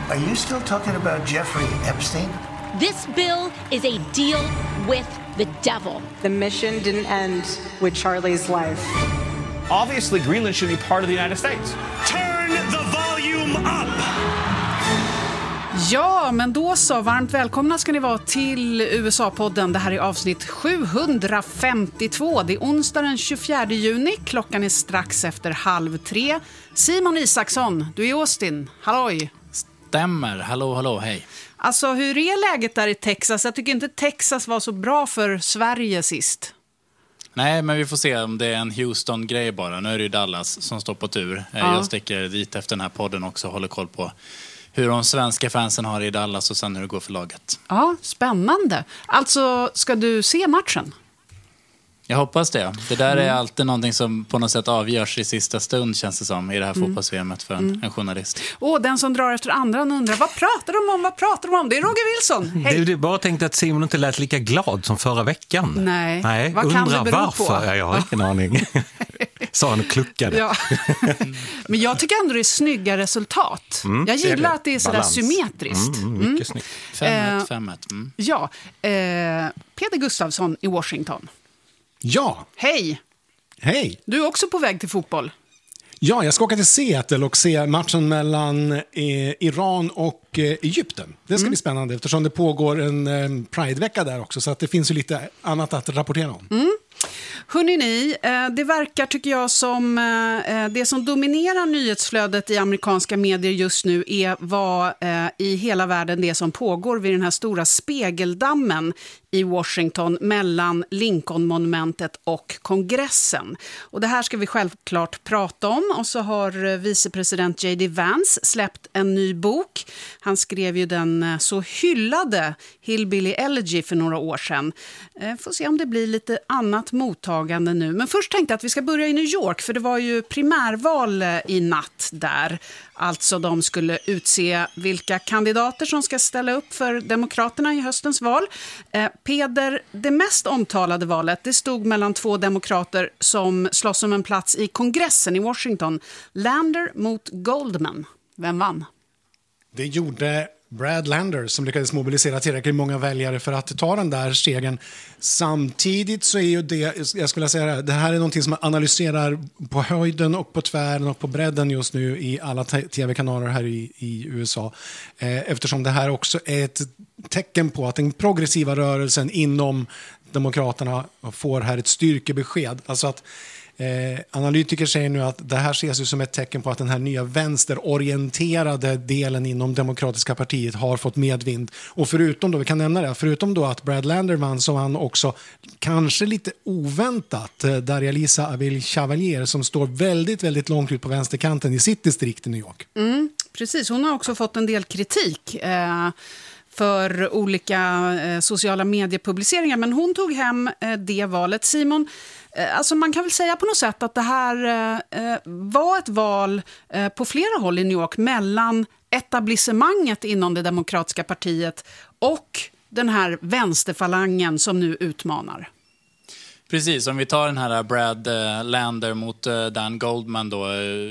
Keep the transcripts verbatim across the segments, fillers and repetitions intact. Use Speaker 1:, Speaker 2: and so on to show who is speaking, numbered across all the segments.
Speaker 1: Are you still talking about Jeffrey Epstein?
Speaker 2: This bill is a deal with the devil.
Speaker 3: The mission didn't end with Charlie's life.
Speaker 4: Obviously, Greenland should be part of the United States.
Speaker 5: Turn the volume up!
Speaker 6: Ja, men då så. Varmt välkomna ska ni vara till U S A-podden. Det här är avsnitt sjuhundrafemtiotvå. Det är onsdag den tjugofjärde juni. Klockan är strax efter halv tre. Simon Isaksson, du är i Austin. Halloj!
Speaker 7: Stämmer. Hallå, hallå, hej.
Speaker 6: Alltså, hur är läget där i Texas? Jag tycker inte Texas var så bra för Sverige sist.
Speaker 7: Nej, men vi får se om det är en Houston-grej bara. Nu är det ju Dallas som står på tur. Ja. Jag sticker dit efter den här podden också och håller koll på hur de svenska fansen har i Dallas och sen hur det går för laget.
Speaker 6: Ja, spännande. Alltså, ska du se matchen?
Speaker 7: Jag hoppas det. Det där är alltid någonting som på något sätt avgörs i sista stund, känns det som, i det här mm. fotbolls-V M för en, mm. en journalist.
Speaker 6: Och den som drar efter andra undrar, vad pratar de om? Vad pratar de om? Det är Roger Wilson. Hej.
Speaker 8: Du, du bara tänkte att Simon inte lät lika glad som förra veckan.
Speaker 6: Nej,
Speaker 8: Nej
Speaker 6: vad kan det bero
Speaker 8: varför?
Speaker 6: på?
Speaker 8: Ja, jag har ingen aning. Sa han och kluckade.
Speaker 6: Ja. Men jag tycker ändå det är snygga resultat. Mm, jag gillar det. Att det är sådär
Speaker 8: balans.
Speaker 6: Symmetriskt.
Speaker 8: Mm, mycket mm. snyggt.
Speaker 7: fem ett, fem ett. Mm.
Speaker 6: Ja, eh, Peter Gustafsson i Washington.
Speaker 9: Ja.
Speaker 6: Hej.
Speaker 9: Hej.
Speaker 6: Du är också på väg till fotboll.
Speaker 9: Ja, jag ska åka till Seattle och se matchen mellan eh, Iran och eh, Egypten. Det ska mm. bli spännande eftersom det pågår en eh, Pride-vecka där också. Så att det finns ju lite annat att rapportera om.
Speaker 6: Mm. Hörrni ni, det verkar tycker jag som det som dominerar nyhetsflödet i amerikanska medier just nu är vad i hela världen det som pågår vid den här stora spegeldammen i Washington mellan Lincoln-monumentet och kongressen. Och det här ska vi självklart prata om. Och så har vicepresident J D Vance släppt en ny bok. Han skrev ju den så hyllade Hillbilly Elegy för några år sedan. Får se om det blir lite annat mottagande nu. Men först tänkte jag att vi ska börja i New York, för det var ju primärval i natt där. Alltså de skulle utse vilka kandidater som ska ställa upp för Demokraterna i höstens val. Eh, Peder, det mest omtalade valet, det stod mellan två demokrater som slåss om en plats i kongressen i Washington. Lander mot Goldman. Vem vann?
Speaker 9: Det gjorde Brad Lander som lyckades mobilisera tillräckligt många väljare för att ta den där stegen. Samtidigt så är ju det, jag skulle säga det, det här är någonting som man analyserar på höjden och på tvären och på bredden just nu i alla tv-kanaler här i, i U S A. Eh, eftersom det här också är ett tecken på att den progressiva rörelsen inom Demokraterna får här ett styrkebesked. Alltså att Eh, analytiker säger nu att det här ses ju som ett tecken på att den här nya vänsterorienterade delen inom Demokratiska partiet har fått medvind. Och förutom då, vi kan nämna det, förutom då att Brad Lander vann så han också kanske lite oväntat eh, Darja Lisa Avil Chavalier som står väldigt, väldigt långt ut på vänsterkanten i sitt distrikt i New York.
Speaker 6: Mm, precis, hon har också fått en del kritik eh... för olika eh, sociala mediepubliceringar. Men hon tog hem eh, det valet. Simon, eh, alltså man kan väl säga på något sätt att det här eh, var ett val eh, på flera håll i New York mellan etablissemanget inom det demokratiska partiet och den här vänsterfalangen som nu utmanar.
Speaker 7: Precis, om vi tar den här Brad Lander mot Dan Goldman då,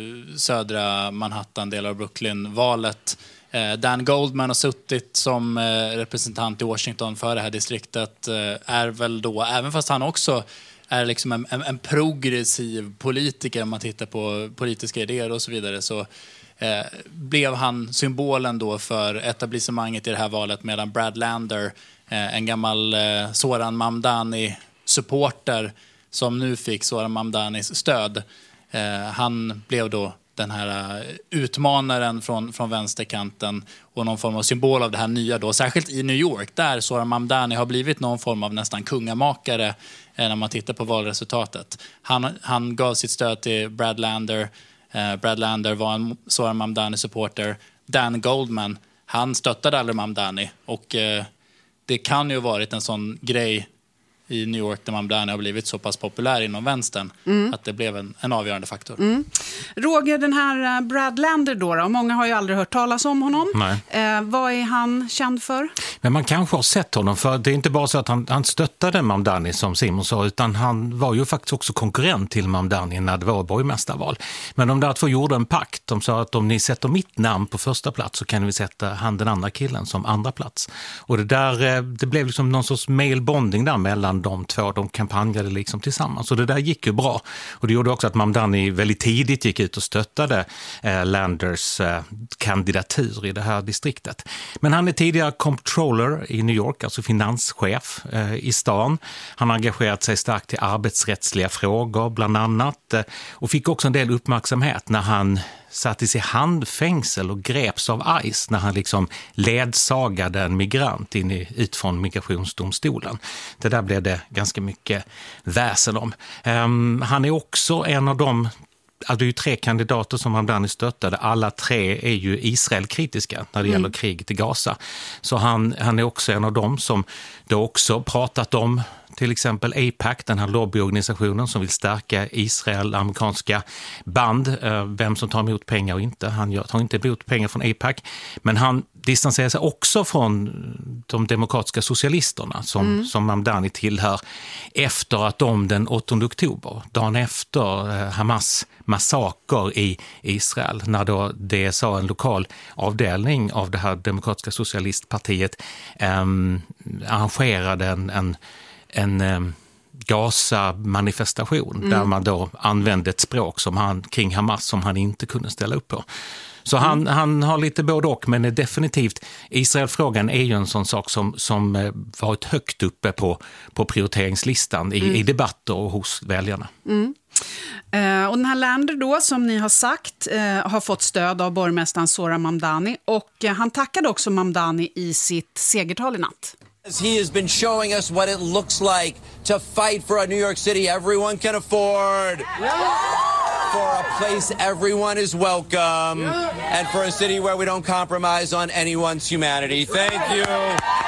Speaker 7: södra Manhattan, del av Brooklyn-valet. Dan Goldman har suttit som representant i Washington för det här distriktet, är väl då, även fast han också är liksom en, en, en progressiv politiker om man tittar på politiska idéer och så vidare, så eh, blev han symbolen då för etablissemanget i det här valet, medan Brad Lander, eh, en gammal eh, Zoran Mamdani-supporter som nu fick Zoran Mamdanis stöd, eh, han blev då den här utmanaren från, från vänsterkanten och någon form av symbol av det här nya då, särskilt i New York där Zoran Mamdani har blivit någon form av nästan kungamakare eh, när man tittar på valresultatet. Han, han gav sitt stöd till Brad Lander. Eh, Brad Lander var en Zoran Mamdani-supporter. Dan Goldman, han stöttade aldrig Mamdani och eh, det kan ju ha varit en sån grej i New York där Mamdani har blivit så pass populär inom vänstern
Speaker 6: Mm.
Speaker 7: att det blev en, en avgörande faktor.
Speaker 6: Mm. Roger, den här Brad Lander då, då, många har ju aldrig hört talas om honom.
Speaker 8: Nej.
Speaker 6: Eh, vad är han känd för?
Speaker 8: Men man kanske har sett honom, för det är inte bara så att han, han stöttade Mamdani som Simon sa, utan han var ju faktiskt också konkurrent till Mamdani när det var borgmästarval. Men de där två gjorde en pakt. De sa att om ni sätter mitt namn på första plats så kan vi sätta han den andra killen som andra plats. Och det där, det blev liksom någon sorts mailbonding där mellan de två. De kampanjade liksom tillsammans. Och det där gick ju bra. Och det gjorde också att Mamdani väldigt tidigt gick ut och stöttade eh, Landers eh, kandidatur i det här distriktet. Men han är tidigare comptroller i New York, alltså finanschef eh, i stan. Han har engagerat sig starkt i arbetsrättsliga frågor bland annat. Eh, och fick också en del uppmärksamhet när han sattes i handfängsel och greps av ICE när han liksom ledsagade en migrant in i, ut från migrationsdomstolen. Det där blev det ganska mycket väsen om. Um, han är också en av de, alltså det är ju tre kandidater som Mamdani stöttade. Alla tre är ju Israel-kritiska när det gäller mm. kriget i Gaza. Så han, han är också en av dem som då också pratat om till exempel A PAC, den här lobbyorganisationen som vill stärka Israel, amerikanska band, vem som tar emot pengar och inte. Han tar inte emot pengar från A PAC, men han distanserar sig också från de demokratiska socialisterna som, mm. som Mamdani tillhör efter att de den åttonde oktober, dagen efter Hamas massaker i Israel, när då D S A, en lokal avdelning av det här demokratiska socialistpartiet, eh, arrangerade en, en en eh, Gaza-manifestation mm. där man då använde ett språk som han, kring Hamas som han inte kunde ställa upp på. Så mm. han, han har lite både och, men är definitivt, Israelfrågan är ju en sån sak som, som eh, varit högt uppe på, på prioriteringslistan i, mm. i debatter och hos väljarna.
Speaker 6: Mm. Eh, och den här Lander då, som ni har sagt, eh, har fått stöd av borgmästaren Zohran Mamdani, och eh, han tackade också Mamdani i sitt segertal i natt.
Speaker 10: He has been showing us what it looks like to fight for a New York City everyone can afford. For a place everyone is welcome. Yeah. And for a city where we don't compromise on anyone's humanity. Thank you,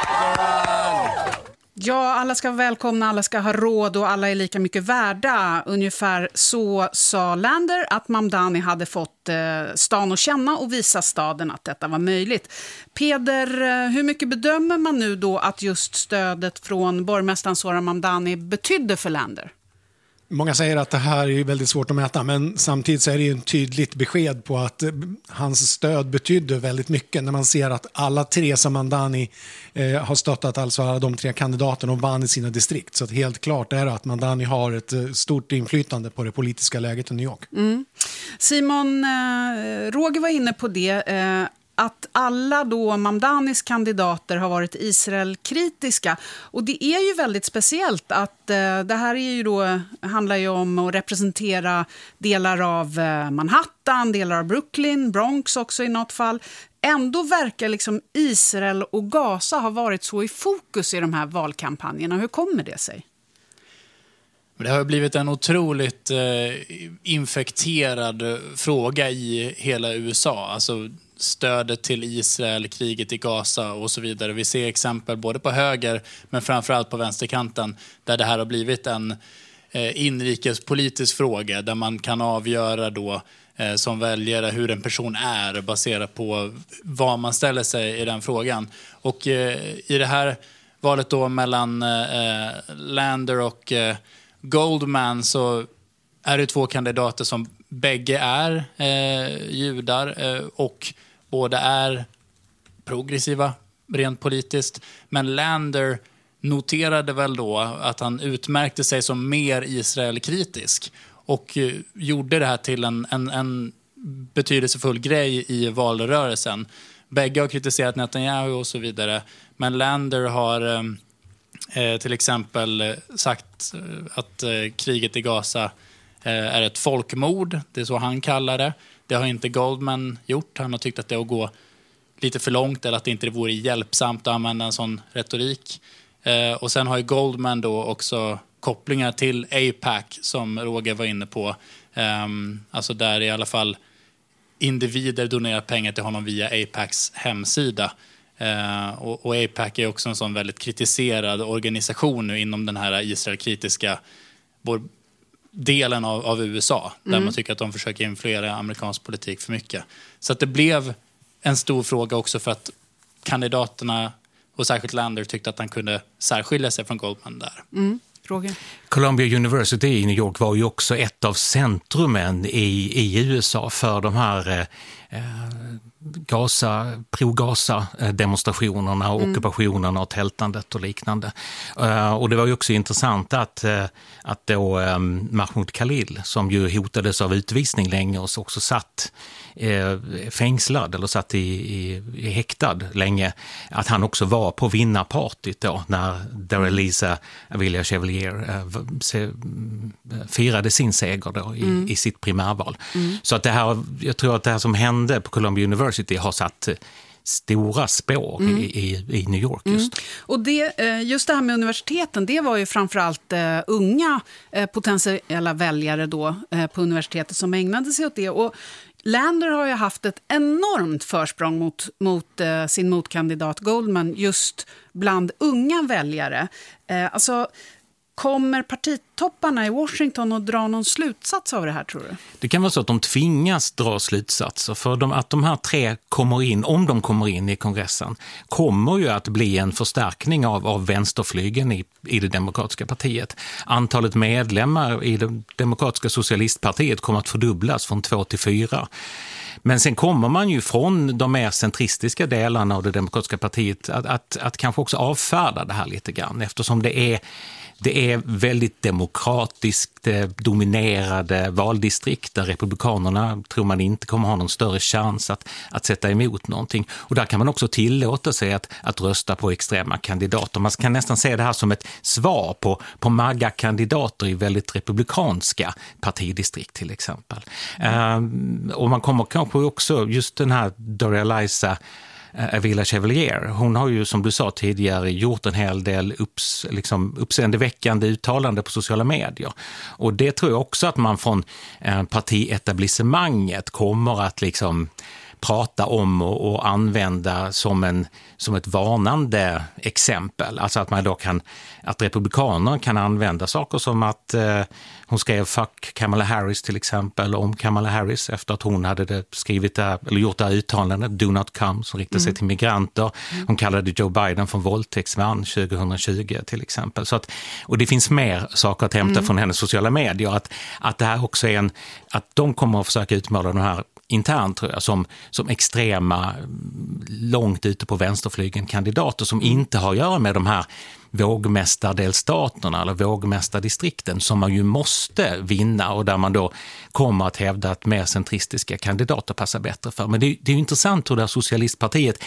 Speaker 10: Zohran.
Speaker 6: Ja, alla ska vara välkomna, alla ska ha råd och alla är lika mycket värda. Ungefär så sa Lander att Mamdani hade fått eh, stan att känna och visa staden att detta var möjligt. Peder, hur mycket bedömer man nu då att just stödet från borgmästaren Zohran Mamdani betydde för Lander?
Speaker 9: Många säger att det här är väldigt svårt att mäta, men samtidigt så är det ju en tydligt besked på att hans stöd betydde väldigt mycket när man ser att alla tre som Mamdani eh, har stöttat, alltså alla de tre kandidaterna, och vann i sina distrikt. Så att helt klart är det att Mamdani har ett eh, stort inflytande på det politiska läget i New York.
Speaker 6: Mm. Simon, eh, Roger var inne på det, eh, att alla då Mamdanis kandidater har varit Israel-kritiska. Och det är ju väldigt speciellt att eh, det här är ju då, handlar ju om att representera delar av eh, Manhattan, delar av Brooklyn, Bronx också i något fall. Ändå verkar liksom Israel och Gaza ha varit så i fokus i de här valkampanjerna. Hur kommer det sig?
Speaker 7: Det har blivit en otroligt eh, infekterad fråga i hela U S A. Alltså stödet till Israel, kriget i Gaza och så vidare. Vi ser exempel både på höger men framförallt på vänsterkanten där det här har blivit en eh, inrikespolitisk fråga där man kan avgöra då eh, som väljare hur en person är baserat på vad man ställer sig i den frågan. Och eh, i det här valet då mellan eh, Lander och eh, Goldman så är det två kandidater som bägge är eh, judar eh, och båda är progressiva rent politiskt. Men Lander noterade väl då att han utmärkte sig som mer Israel-kritisk och eh, gjorde det här till en, en, en betydelsefull grej i valrörelsen. Bägge har kritiserat Netanyahu och så vidare. Men Lander har eh, till exempel sagt att eh, kriget i Gaza eh, är ett folkmord. Det är så han kallar det. Det har inte Goldman gjort. Han har tyckt att det är att gå lite för långt eller att det inte vore hjälpsamt att använda en sån retorik. Eh, och sen har ju Goldman då också kopplingar till A PAC som Roger var inne på. Eh, alltså där i alla fall individer donerar pengar till honom via A PACs hemsida. Eh, och, och A PAC är också en sån väldigt kritiserad organisation nu inom den här Israel-kritiska vår, delen av, av U S A. Där
Speaker 6: Mm.
Speaker 7: man tycker att de försöker influera amerikansk politik för mycket. Så att det blev en stor fråga också för att kandidaterna och särskilt Lander tyckte att han kunde särskilja sig från Goldman där.
Speaker 6: Mm. Roger?
Speaker 8: Columbia University i New York var ju också ett av centrumen i, i U S A för de här eh, Gaza, pro-Gaza-demonstrationerna och mm. ockupationerna och tältandet och liknande. Uh, och det var ju också intressant att, uh, att då um, Mahmoud Khalil, som ju hotades av utvisning länge och så också satt uh, fängslad eller satt i, i, i häktad länge, att han också var på vinnarpartyt då när Darelisa Vilja-Chevalier uh, se, firade sin seger då i, mm. i sitt primärval. Mm. Så att det här, jag tror att det här som hände på Columbia University har satt stora spår mm. i, i, i New York just.
Speaker 6: Mm. Och det, just det här med universiteten, det var ju framförallt uh, unga uh, potentiella väljare då uh, på universitetet som ägnade sig åt det. Och Lander har ju haft ett enormt försprång mot, mot uh, sin motkandidat Goldman just bland unga väljare. Uh, alltså Kommer partitopparna i Washington att dra någon slutsats av det här, tror du?
Speaker 8: Det kan vara så att de tvingas dra slutsatser. För de, att de här tre kommer in, om de kommer in i kongressen, kommer ju att bli en förstärkning av, av vänsterflygen i, i det demokratiska partiet. Antalet medlemmar i det demokratiska socialistpartiet kommer att fördubblas från två till fyra. Men sen kommer man ju från de mer centristiska delarna av det demokratiska partiet att, att, att kanske också avfärda det här lite grann, eftersom det är Det är väldigt demokratiskt dominerade valdistrikt där republikanerna tror man inte kommer ha någon större chans att, att sätta emot någonting. Och där kan man också tillåta sig att, att rösta på extrema kandidater. Man kan nästan se det här som ett svar på, på MAGA-kandidater i väldigt republikanska partidistrikt till exempel. Mm. Um, och man kommer kanske också, just den här Darelisa Vilja-Chevalier, hon har ju som du sa tidigare gjort en hel del upps, liksom, uppseendeväckande uttalande på sociala medier. Och det tror jag också att man från eh, partietablissemanget kommer att liksom prata om och, och använda som, en, som ett varnande exempel. Alltså att man då kan, att republikaner kan använda saker som att eh, hon skrev fuck Kamala Harris till exempel om Kamala Harris efter att hon hade det skrivit det, eller gjort det här uttalandet Do Not Come som riktar sig mm. till migranter. Hon kallade Joe Biden för våldtäktsman tjugohundratjugo till exempel. Så att, och det finns mer saker att hämta mm. från hennes sociala medier. Att, att det här också är en, att de kommer att försöka utmåla de här internt tror jag, som, som extrema långt ute på vänsterflygen kandidater som inte har att göra med de här vågmästardelstaterna eller vågmästardistrikten som man ju måste vinna och där man då kommer att hävda att mer centristiska kandidater passar bättre för. Men det, det är ju intressant hur det här socialistpartiet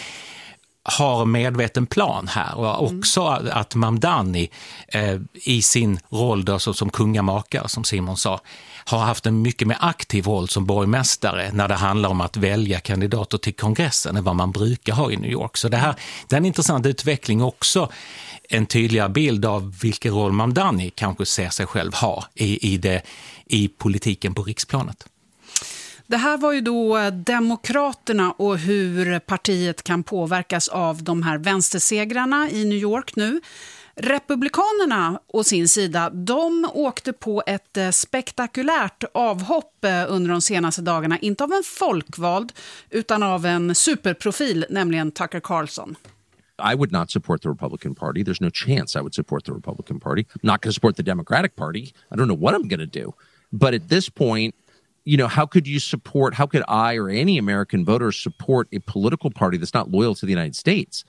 Speaker 8: har medveten plan här och också mm. att Mamdani eh, i sin roll då, så, som kungamakare som Simon sa har haft en mycket mer aktiv roll som borgmästare när det handlar om att välja kandidater till kongressen än vad man brukar ha i New York. Så det här det är en intressant utveckling också, en tydligare bild av vilken roll Mamdani kanske ser sig själv ha i, i, det, i politiken på riksplanet.
Speaker 6: Det här var ju då Demokraterna och hur partiet kan påverkas av de här vänstersegrarna i New York nu. Republikanerna å sin sida, de åkte på ett spektakulärt avhopp under de senaste dagarna. Inte av en folkvald utan av en superprofil, nämligen Tucker Carlson.
Speaker 11: I would not support the Republican Party. There's no chance I would support the Republican Party. I'm not going to support the Democratic Party. I don't know what I'm going to do. But at this point, you know, how could you support, how could I or any American voter support a political party that's not loyal to the United States?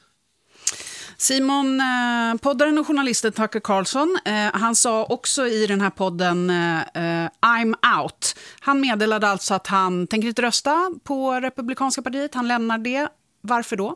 Speaker 6: Simon, eh, poddaren och journalisten Tucker Carlson, eh, han sa också i den här podden eh, I'm out. Han meddelade alltså att han tänker inte rösta på Republikanska partiet. Han lämnar det. Varför då?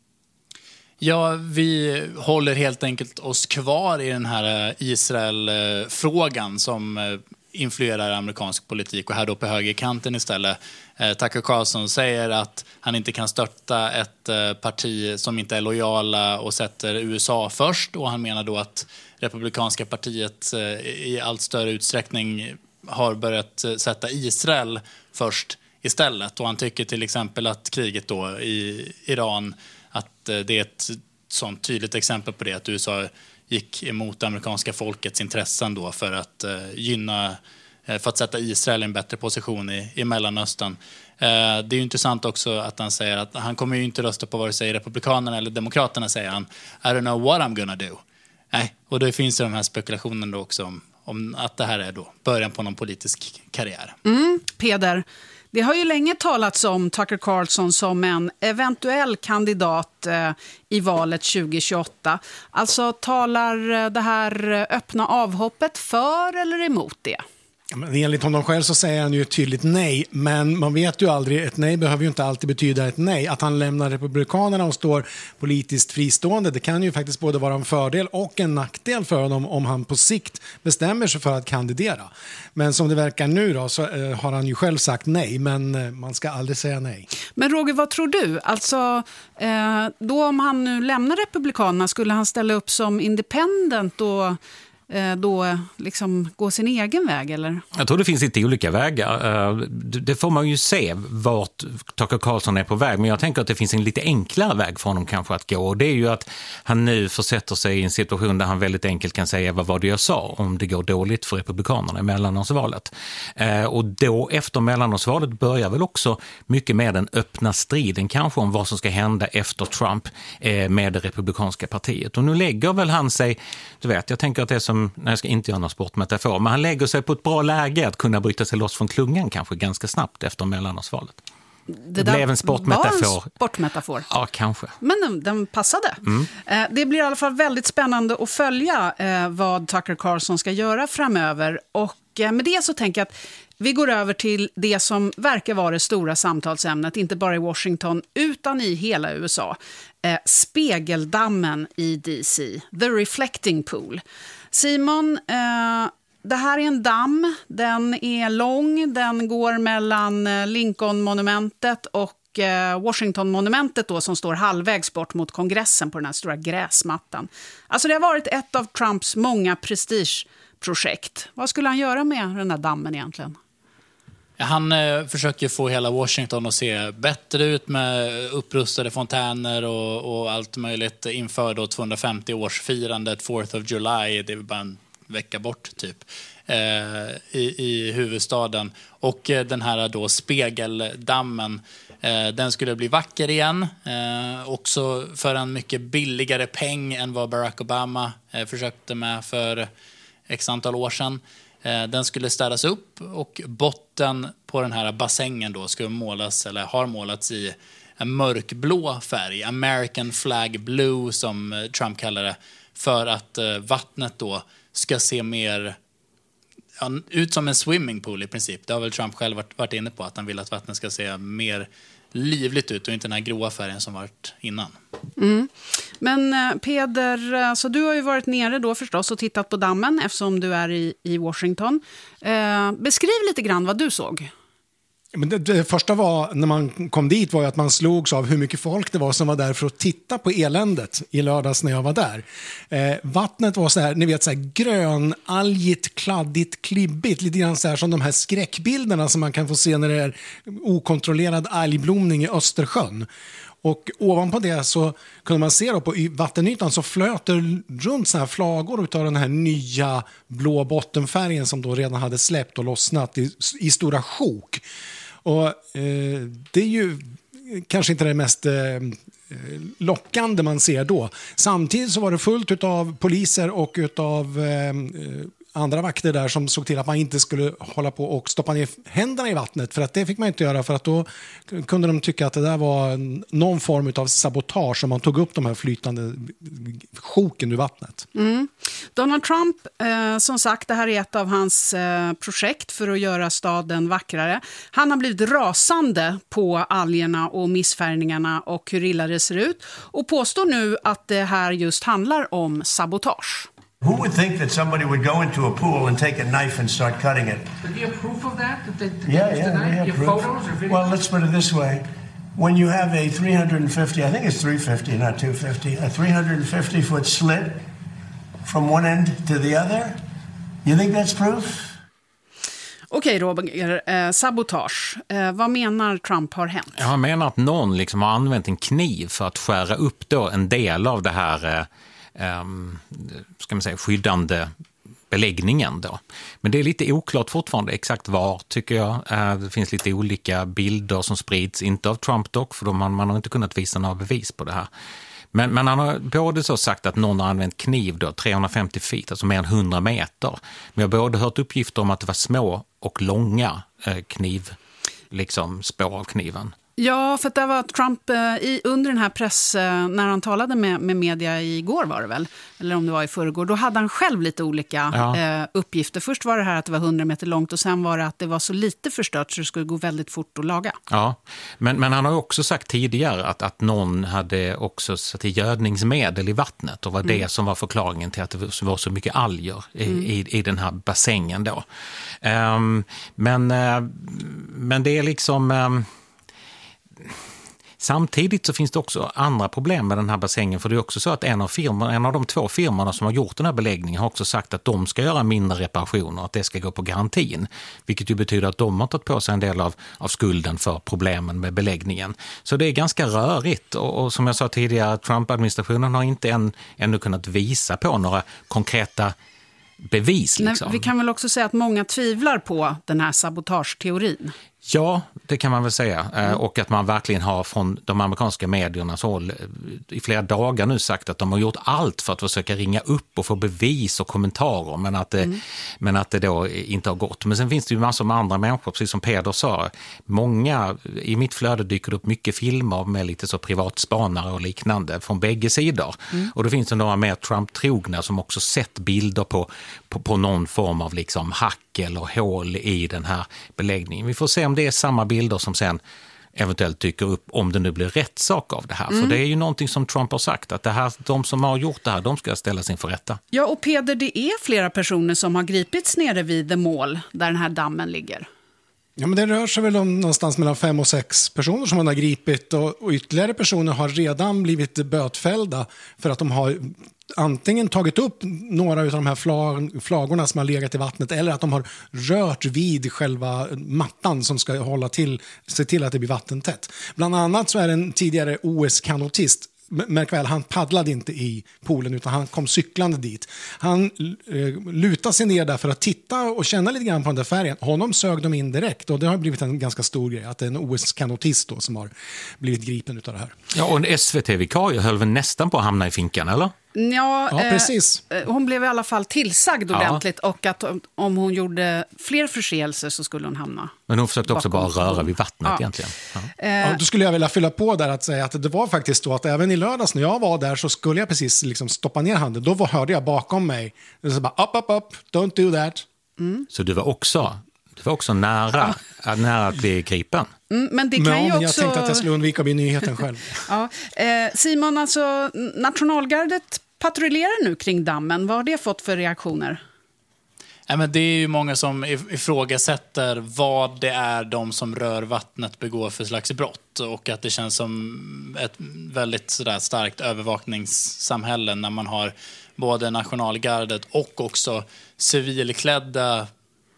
Speaker 7: Ja, vi håller helt enkelt oss kvar i den här Israel-frågan som influerar amerikansk politik och här då på högerkanten istället. Tucker Carlson säger att han inte kan stötta ett parti som inte är lojala och sätter U S A först, och han menar då att Republikanska partiet i allt större utsträckning har börjat sätta Israel först istället. Och han tycker till exempel att kriget då i Iran, att det är ett sånt tydligt exempel på det, att U S A gick emot det amerikanska folkets intressen då för att uh, gynna, uh, för att sätta Israel i en bättre position i, i Mellanöstern. Uh, det är ju intressant också att han säger att han kommer ju inte rösta på vare sig Republikanerna eller Demokraterna, säger han. I don't know what I'm gonna do. Nej, och då finns det de här spekulationen då också om, om att det här är då början på någon politisk karriär.
Speaker 6: Mm, Peder, det har ju länge talats om Tucker Carlson som en eventuell kandidat eh, i valet tjugo tjugoåtta. Alltså talar det här öppna avhoppet för eller emot det?
Speaker 9: Men enligt honom själv så säger han ju ett tydligt nej, men man vet ju aldrig, ett nej behöver ju inte alltid betyda ett nej. Att han lämnar Republikanerna och står politiskt fristående, det kan ju faktiskt både vara en fördel och en nackdel för honom om han på sikt bestämmer sig för att kandidera. Men som det verkar nu då så eh, har han ju själv sagt nej, men eh, man ska aldrig säga nej.
Speaker 6: Men Roger, vad tror du? Alltså, eh, då om han nu lämnar Republikanerna, skulle han ställa upp som independent och då liksom gå sin egen väg, eller?
Speaker 8: Jag tror det finns lite olika vägar. Det får man ju se vart Tucker Carlson är på väg, men jag tänker att det finns en lite enklare väg för honom kanske att gå, och det är ju att han nu försätter sig i en situation där han väldigt enkelt kan säga vad var det jag sa om det går dåligt för Republikanerna i mellanårsvalet. Och då efter mellanårsvalet börjar väl också mycket mer den öppna striden kanske om vad som ska hända efter Trump med det republikanska partiet. Och nu lägger väl han sig, du vet, jag tänker att det är som, nej, jag ska inte göra någon sportmetafor, men han lägger sig på ett bra läge att kunna bryta sig loss från klungan kanske ganska snabbt efter mellanårsvalet. Det, det blev en sportmetafor.
Speaker 6: Var en sportmetafor.
Speaker 8: Ja, kanske.
Speaker 6: Men den, den passade.
Speaker 8: Mm.
Speaker 6: Eh, det blir i alla fall väldigt spännande att följa eh, vad Tucker Carlson ska göra framöver. Och eh, med det så tänker jag att vi går över till det som verkar vara det stora samtalsämnet, inte bara i Washington utan i hela U S A. Eh, spegeldammen i D C, The Reflecting Pool. Simon, eh, det här är en damm, den är lång, den går mellan Lincoln-monumentet och eh, Washington-monumentet då, som står halvvägs bort mot kongressen på den här stora gräsmattan. Alltså det har varit ett av Trumps många prestigeprojekt. Vad skulle han göra med den här dammen egentligen?
Speaker 7: Han eh, försöker få hela Washington att se bättre ut med upprustade fontäner och, och allt möjligt inför då tvåhundrafemtio-årsfirandet, fourth of July, det är bara en vecka bort typ, eh, i, i huvudstaden. Och eh, den här då spegeldammen, eh, den skulle bli vacker igen, eh, också för en mycket billigare peng än vad Barack Obama eh, försökte med för x antal år sedan. Den skulle städas upp och botten på den här bassängen då skulle målas, eller har målats i en mörkblå färg, American Flag Blue som Trump kallar det, för att vattnet då ska se mer ja, ut som en swimmingpool i princip. Det har väl Trump själv varit, varit inne på, att han vill att vattnet ska se mer livligt ut och inte den här gråa färgen som varit innan.
Speaker 6: Mm. Men Peder, alltså du har ju varit nere då förstås och tittat på dammen eftersom du är i, i Washington. Eh, beskriv lite grann vad du såg.
Speaker 9: Men det, det första var, när man kom dit, var ju att man slogs av hur mycket folk det var som var där för att titta på eländet i lördags när jag var där. Eh, vattnet var så här, ni vet, så här grönalgigt, kladdigt, klibbigt, lite grann så här som de här skräckbilderna som man kan få se när det är okontrollerad algblomning i Östersjön. Och ovanpå det så kunde man se då på vattenytan så flöt det runt så här flagor utav den här nya blå bottenfärgen som då redan hade släppt och lossnat i, i stora sjok. Och eh, det är ju kanske inte det mest eh, lockande man ser då. Samtidigt så var det fullt utav poliser och utav eh, andra vakter där som såg till att man inte skulle hålla på och stoppa ner händerna i vattnet, för att det fick man inte göra, för att då kunde de tycka att det där var någon form av sabotage om man tog upp de här flytande sjoken ur vattnet.
Speaker 6: Mm. Donald Trump, eh, som sagt, det här är ett av hans eh, projekt för att göra staden vackrare. Han har blivit rasande på algerna och missfärgningarna och hur illa det ser ut, och påstår nu att det här just handlar om sabotage.
Speaker 1: Who would think that somebody would go into a pool and take a knife and start cutting it?
Speaker 12: But do you have proof of that? that they, that
Speaker 1: Yeah,
Speaker 12: they
Speaker 1: yeah, we have
Speaker 12: your
Speaker 1: proof.
Speaker 12: photos or videos?
Speaker 1: Well, let's put it this way. When you have a three hundred fifty, I think it's three fifty, not two fifty, a three hundred fifty foot slit from one end to the other, you think that's proof?
Speaker 6: Okej, Roger, eh, sabotage. Eh, vad menar Trump har hänt?
Speaker 8: Jag menar att någon liksom har använt en kniv för att skära upp då en del av det här eh, eh, ska man säga, skyddande beläggningen då. Men det är lite oklart fortfarande exakt var, tycker jag. Eh, det finns lite olika bilder som sprids, inte av Trump dock, för man, man har inte kunnat visa några bevis på det här. Men, men han har både så sagt att någon har använt kniv då, trehundrafemtio feet, alltså mer än hundra meter. Men jag har både hört uppgifter om att det var små och långa eh, kniv, liksom spår av kniven.
Speaker 6: Ja, för det var Trump eh, i, under den här press, eh, när han talade med, med media igår var det väl, eller om det var i förrgår, då hade han själv lite olika ja. eh, uppgifter. Först var det här att det var hundra meter långt och sen var det att det var så lite förstört så det skulle gå väldigt fort att laga.
Speaker 8: Ja, men, men han har också sagt tidigare att, att någon hade också satt i gödningsmedel i vattnet och var mm. det som var förklaringen till att det var så mycket alger i, mm. i, i den här bassängen då. Um, men, uh, men det är liksom... Um, Samtidigt så finns det också andra problem med den här bassängen, för det är också så att en av, firmor, en av de två firmorna som har gjort den här beläggningen har också sagt att de ska göra mindre reparationer, att det ska gå på garantin, vilket ju betyder att de har tagit på sig en del av, av skulden för problemen med beläggningen. Så det är ganska rörigt och, och som jag sa tidigare, Trump-administrationen har inte än, ännu kunnat visa på några konkreta bevis. Liksom.
Speaker 6: Nej, vi kan väl också säga att många tvivlar på den här sabotageteorin.
Speaker 8: Ja, det kan man väl säga. Mm. Och att man verkligen har från de amerikanska mediernas håll i flera dagar nu sagt att de har gjort allt för att försöka ringa upp och få bevis och kommentarer, men att det, mm. men att det då inte har gått. Men sen finns det ju massor med andra människor, precis som Peder sa. Många, i mitt flöde dyker det upp mycket filmer med lite så privatspanare och liknande från bägge sidor. Mm. Och då finns det några mer Trump-trogna som också sett bilder på, på, på någon form av liksom hack eller hål i den här beläggningen. Vi får se om det är samma bilder som sen eventuellt dyker upp om det nu blir rätt sak av det här. Mm. För det är ju någonting som Trump har sagt, att det här, de som har gjort det här, de ska ställas inför rätta.
Speaker 6: Ja, och Peder, det är flera personer som har gripits nere vid The Mall där den här dammen ligger.
Speaker 9: Ja, men det rör sig väl om någonstans mellan fem och sex personer som man har gripit och, och ytterligare personer har redan blivit bötfällda för att de har antingen tagit upp några av de här flag, flagorna som har legat i vattnet eller att de har rört vid själva mattan som ska hålla till, se till att det blir vattentätt. Bland annat så är en tidigare O S-kanotist, märk väl, han paddlade inte i poolen utan han kom cyklande dit. Han eh, lutade sig ner där för att titta och känna lite grann på den där färgen. Honom sög de in direkt och det har blivit en ganska stor grej att det är en O S-kanotist då som har blivit gripen utav det här.
Speaker 8: Ja, och en S V T-vikarie höll väl nästan på att hamna i finkan, eller?
Speaker 6: Ja,
Speaker 9: ja, precis.
Speaker 6: Eh, hon blev i alla fall tillsagd ordentligt ja. Och att om hon gjorde fler förseelser så skulle hon hamna.
Speaker 8: Men hon försökte också bara röra vid vattnet
Speaker 6: ja.
Speaker 8: egentligen. Ja.
Speaker 9: Eh. Ja, då skulle jag vilja fylla på där att säga att det var faktiskt så att även i lördags när jag var där så skulle jag precis liksom stoppa ner handen. Då var, hörde jag bakom mig. Det så bara, up, up, up, don't do that.
Speaker 8: Mm. Så du var också, du var också nära, ja. nära att bli gripen?
Speaker 6: Mm, men det kan men, ju också...
Speaker 9: Jag tänkte att jag skulle undvika att bli nyheten själv.
Speaker 6: ja. eh, Simon, alltså nationalgardet patrullerar nu kring dammen. Vad har det fått för reaktioner?
Speaker 7: Ja, men det är ju många som ifrågasätter vad det är de som rör vattnet begår för slags brott. Och att det känns som ett väldigt sådär starkt övervakningssamhälle när man har både nationalgardet och också civilklädda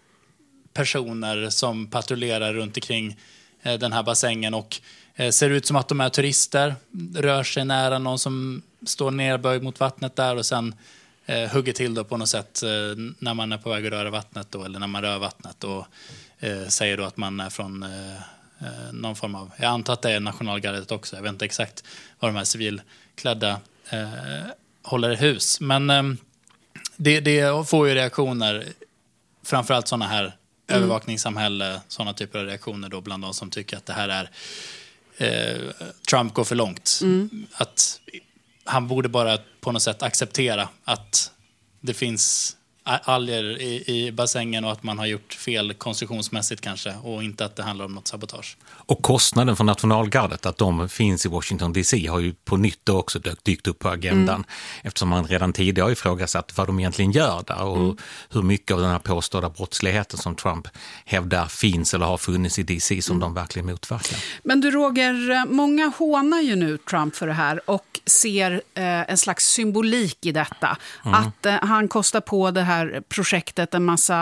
Speaker 7: personer som patrullerar runt omkring den här bassängen och ser ut som att de är turister, rör sig nära någon som står nerböjd mot vattnet där och sen eh, hugger till då på något sätt eh, när man är på väg att röra vattnet då, eller när man rör vattnet och eh, säger då att man är från eh, någon form av, jag antar att det är nationalgardet också, jag vet inte exakt vad de här civilklädda eh, håller i hus, men eh, det, det får ju reaktioner, framförallt sådana här mm. övervakningssamhälle, sådana typer av reaktioner då bland de som tycker att det här är eh, Trump går för långt. Mm. Att han borde bara på något sätt acceptera att det finns alger i, i bassängen och att man har gjort fel konstruktionsmässigt kanske och inte att det handlar om något sabotage.
Speaker 8: Och kostnaden för nationalgardet, att de finns i Washington D C, har ju på nytt också dykt upp på agendan mm. eftersom man redan tidigare har ifrågasatt vad de egentligen gör där och mm. hur mycket av den här påstådda brottsligheten som Trump hävdar finns eller har funnits i D C som mm. de verkligen motverkar.
Speaker 6: Men du Roger, många hånar ju nu Trump för det här och ser eh, en slags symbolik i detta. Mm. Att eh, han kostar på det här projektet en massa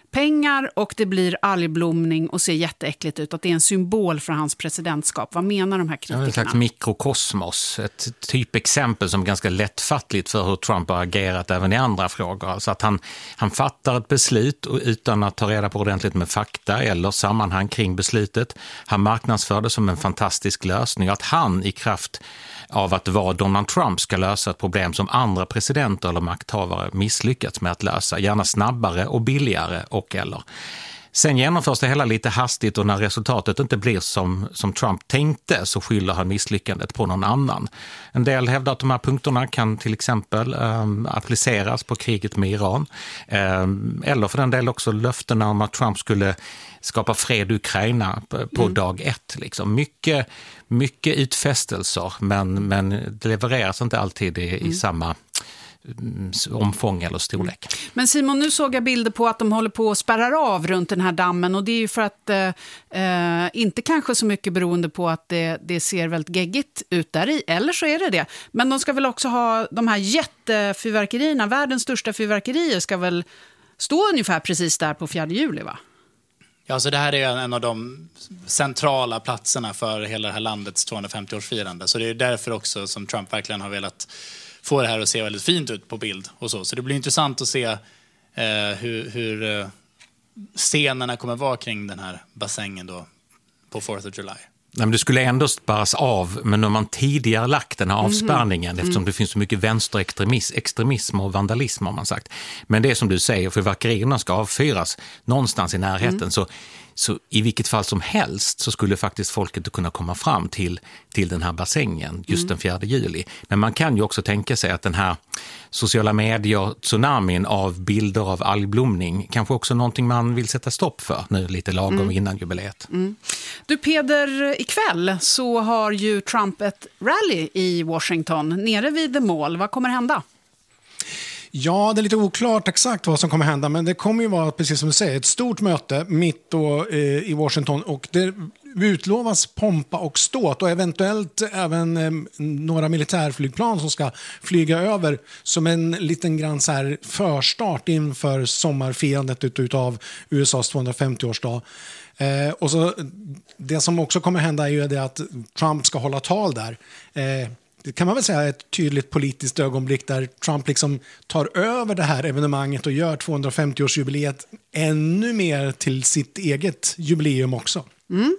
Speaker 6: pengar och det blir algblomning och ser jätteäckligt ut. Att det är en symbol för hans presidentskap. Vad menar de här kritikerna?
Speaker 8: En slags mikrokosmos. Ett typexempel som är ganska lättfattligt för hur Trump har agerat även i andra frågor. Alltså att han, han fattar ett beslut utan att ta reda på ordentligt med fakta eller sammanhang kring beslutet. Han marknadsför det som en fantastisk lösning. Att han i kraft av att vara Donald Trump ska lösa ett problem som andra presidenter eller makthavare misslyckats med att lösa. Gärna snabbare och billigare och eller. Sen genomförs det hela lite hastigt och när resultatet inte blir som, som Trump tänkte så skyller han misslyckandet på någon annan. En del hävdar att de här punkterna kan till exempel um, appliceras på kriget med Iran. Um, eller för den del också löftena om att Trump skulle skapa fred i Ukraina på, på mm. dag ett. Liksom. Mycket, mycket utfästelser men, men det levereras inte alltid i, mm. i samma omfång eller storlek.
Speaker 6: Men Simon, nu såg jag bilder på att de håller på att spärra av runt den här dammen och det är ju för att eh, inte kanske så mycket beroende på att det, det ser väldigt geggigt ut där i, eller så är det det. Men de ska väl också ha de här jättefyrverkerierna, världens största fyrverkerier ska väl stå ungefär precis där på fjärde juli, va?
Speaker 7: Ja, så det här är en av de centrala platserna för hela det här landets tvåhundrafemtio-årsfirande. Så det är därför också som Trump verkligen har velat få det här att se väldigt fint ut på bild och så. Så det blir intressant att se eh, hur, hur eh, scenerna kommer vara kring den här bassängen då på fourth of July.
Speaker 8: Nej, men det skulle ändå sparas av, men när man tidigare lagt den här avspärrningen mm. eftersom det finns så mycket vänsterextremism extremism och vandalism har man sagt. Men det som du säger, fyrverkerierna ska avfyras någonstans i närheten mm. så Så i vilket fall som helst så skulle faktiskt folket kunna komma fram till, till den här bassängen just mm. den fjärde juli. Men man kan ju också tänka sig att den här sociala medier-tsunamin av bilder av algblomning kanske också någonting man vill sätta stopp för nu lite lagom mm. innan jubileet.
Speaker 6: Mm. Du Peder, ikväll så har ju Trump ett rally i Washington nere vid The Mall. Vad kommer hända?
Speaker 9: Ja, det är lite oklart exakt vad som kommer hända, men det kommer ju vara, precis som du säger, ett stort möte mitt då, eh, i Washington och det utlovas pompa och ståt och eventuellt även eh, några militärflygplan som ska flyga över som en liten grann så här förstart inför sommarfirandet utav U S A:s tvåhundrafemtio-årsdag. Eh, och så, det som också kommer hända är ju det att Trump ska hålla tal där. Eh, Det kan man väl säga är ett tydligt politiskt ögonblick där Trump liksom tar över det här evenemanget och gör tvåhundrafemtio-årsjubileet ännu mer till sitt eget jubileum också.
Speaker 6: Mm.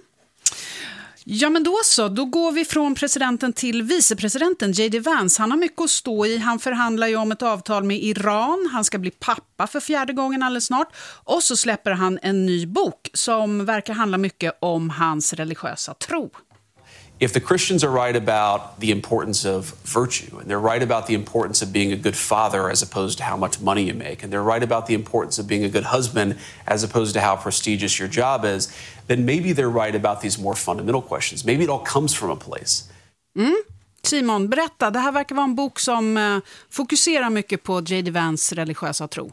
Speaker 6: Ja, men då så. Då går vi från presidenten till vicepresidenten J D Vance. Han har mycket att stå i. Han förhandlar ju om ett avtal med Iran. Han ska bli pappa för fjärde gången alldeles snart. Och så släpper han en ny bok som verkar handla mycket om hans religiösa tro.
Speaker 13: If the Christians are right about the importance of virtue, and they're right about the importance of being a good father as opposed to how much money you make, and they're right about the importance of being a good husband as opposed to how prestigious your job is, then maybe they're right about these more fundamental questions. Maybe it all comes from a place.
Speaker 6: Mm. Simon, berätta. Det här verkar vara en bok som eh, fokuserar mycket på J D Vance religiösa tro.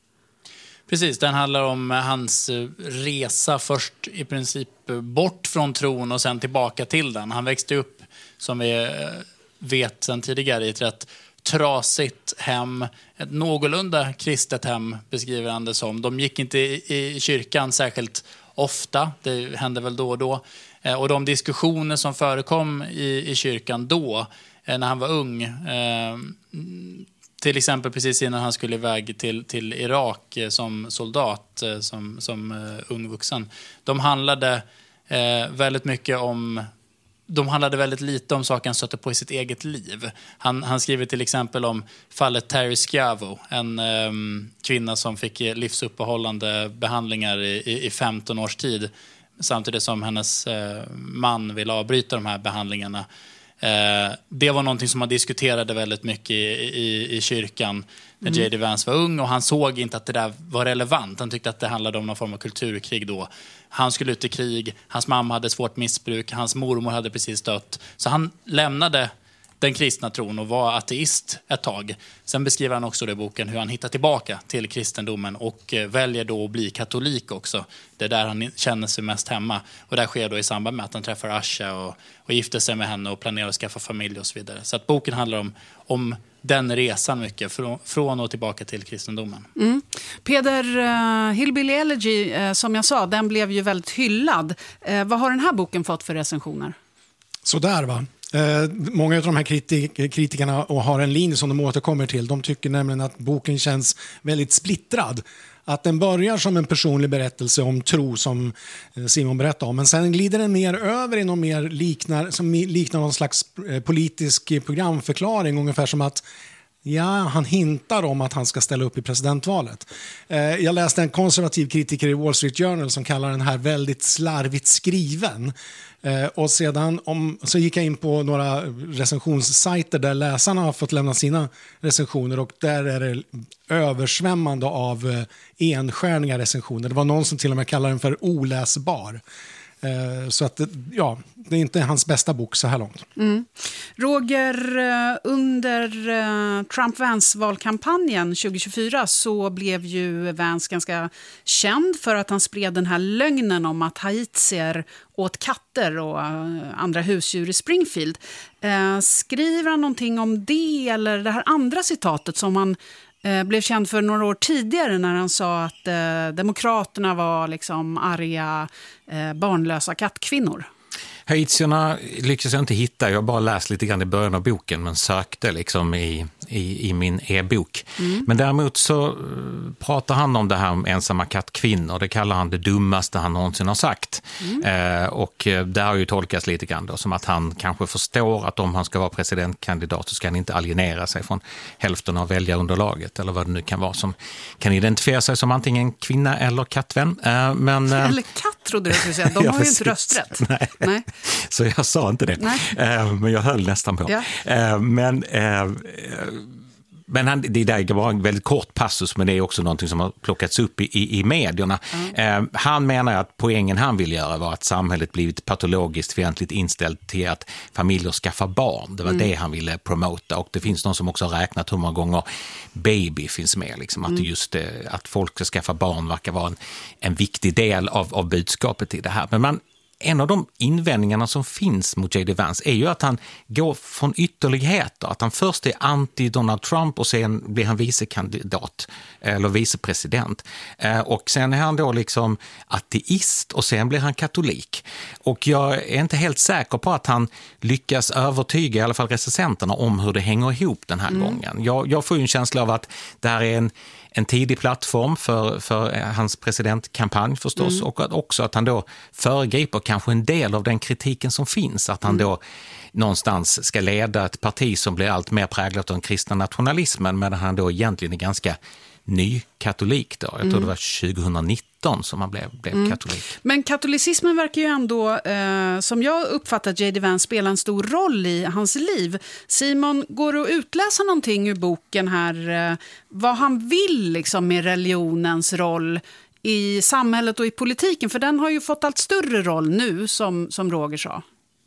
Speaker 7: Precis, den handlar om hans resa först i princip bort från tron och sen tillbaka till den. Han växte upp, som vi vet sedan tidigare, i ett rätt trasigt hem. Ett någorlunda kristet hem beskriver han det som. De gick inte i kyrkan särskilt ofta, det hände väl då och då. Och de diskussioner som förekom i, i kyrkan då, när han var ung, eh, till exempel precis innan han skulle iväg till, till Irak som soldat, som, som uh, ung vuxen. De handlade uh, väldigt mycket om... De handlade väldigt lite om saker han stötte på i sitt eget liv. Han, han skriver till exempel om fallet Terry Schiavo, en um, kvinna som fick livsuppehållande behandlingar i, i, i femton års tid. Samtidigt som hennes uh, man ville avbryta de här behandlingarna. Eh, det var någonting som man diskuterade väldigt mycket i, i, i kyrkan när mm. J D Vance var ung, och han såg inte att det där var relevant. Han tyckte att det handlade om någon form av kulturkrig då. Han skulle ut i krig, hans mamma hade svårt missbruk, hans mormor hade precis dött. Så han lämnade den kristna tron och var ateist ett tag. Sen beskriver han också i boken hur han hittar tillbaka till kristendomen och väljer då att bli katolik också. Det är där han känner sig mest hemma. Och det sker då i samband med att han träffar Asha och, och gifter sig med henne och planerar att skaffa familj och så vidare. Så att boken handlar om, om den resan mycket, från, från och tillbaka till kristendomen.
Speaker 6: Mm. Peder, uh, Hillbilly Elegy, uh, som jag sa, den blev ju väldigt hyllad. Uh, vad har den här boken fått för recensioner?
Speaker 9: Så där va. Eh, många av de här kritik- kritikerna och har en linje som de återkommer till. De tycker nämligen att boken känns väldigt splittrad. Att den börjar som en personlig berättelse om tro som Simon berättade om. Men sen glider den mer över i något mer liknar, som liknar någon slags politisk programförklaring. Ungefär som att ja, han hintar om att han ska ställa upp i presidentvalet. Eh, jag läste en konservativ kritiker i Wall Street Journal som kallar den här väldigt slarvigt skriven. Eh, och sedan om, så gick jag in på några recensionssajter där läsarna har fått lämna sina recensioner och där är det översvämmande av eh, enstjärniga recensioner. Det var någon som till och med kallade den för oläsbar. Eh, så att ja, det är inte hans bästa bok så här långt.
Speaker 6: Mm. Roger, under Trump-Vance-valkampanjen tjugo tjugofyra så blev ju Vance ganska känd för att han spred den här lögnen om att haitier åt katter och andra husdjur i Springfield. Eh, skriver han någonting om det eller det här andra citatet som han eh, blev känd för några år tidigare när han sa att eh, demokraterna var liksom arga eh, barnlösa kattkvinnor?
Speaker 8: Haitierna lyckades jag inte hitta. Jag har bara läst lite grann i början av boken men sökte liksom i, i, i min e-bok. Mm. Men däremot så pratar han om det här om ensamma kattkvinnor. Det kallar han det dummaste han någonsin har sagt. Mm. Eh, och det har ju tolkats lite grann då, som att han kanske förstår att om han ska vara presidentkandidat så ska han inte alienera sig från hälften av väljarunderlaget eller vad det nu kan vara som kan identifiera sig som antingen kvinna eller kattvän. Eh, men, eh,
Speaker 6: eller katt trodde jag skulle säga. De
Speaker 8: ja,
Speaker 6: har ju
Speaker 8: precis.
Speaker 6: inte rösträtt.
Speaker 8: Nej.
Speaker 6: Nej.
Speaker 8: Så jag sa inte det. Eh, men jag höll nästan på. Ja. Eh, men eh, men han, det där var en väldigt kort passus, men det är också någonting som har plockats upp i, i, i medierna. Mm. Eh, han menar att poängen han vill göra var att samhället blivit patologiskt fientligt inställt till att familjer skaffar barn. Det var mm. det han ville promota, och det finns någon som också har räknat hur många gånger baby finns med. Liksom, att, mm. just, eh, att folk ska skaffa barn verkar vara en, en viktig del av, av budskapet i det här. Men man En av de invändningarna som finns mot J D Vance är ju att han går från ytterligheter. Att han först är anti-Donald Trump och sen blir han vicekandidat eller vicepresident. Och sen är han då liksom ateist och sen blir han katolik. Och jag är inte helt säker på att han lyckas övertyga i alla fall recensenterna om hur det hänger ihop den här mm. gången. Jag, jag får ju en känsla av att det här är en En tidig plattform för, för hans presidentkampanj förstås mm. och att också att han då föregriper kanske en del av den kritiken som finns. Att han mm. då någonstans ska leda ett parti som blir allt mer präglat av den kristna nationalismen, medan han då egentligen är ganska ny katolik då. Jag tror mm. det var tjugonitton som han blev, blev mm. katolik.
Speaker 6: Men katolicismen verkar ju ändå, eh, som jag uppfattat J D Vance, spela en stor roll i hans liv. Simon, går det att utläsa någonting ur boken här? Eh, vad han vill liksom med religionens roll i samhället och i politiken? För den har ju fått allt större roll nu, som, som Roger sa.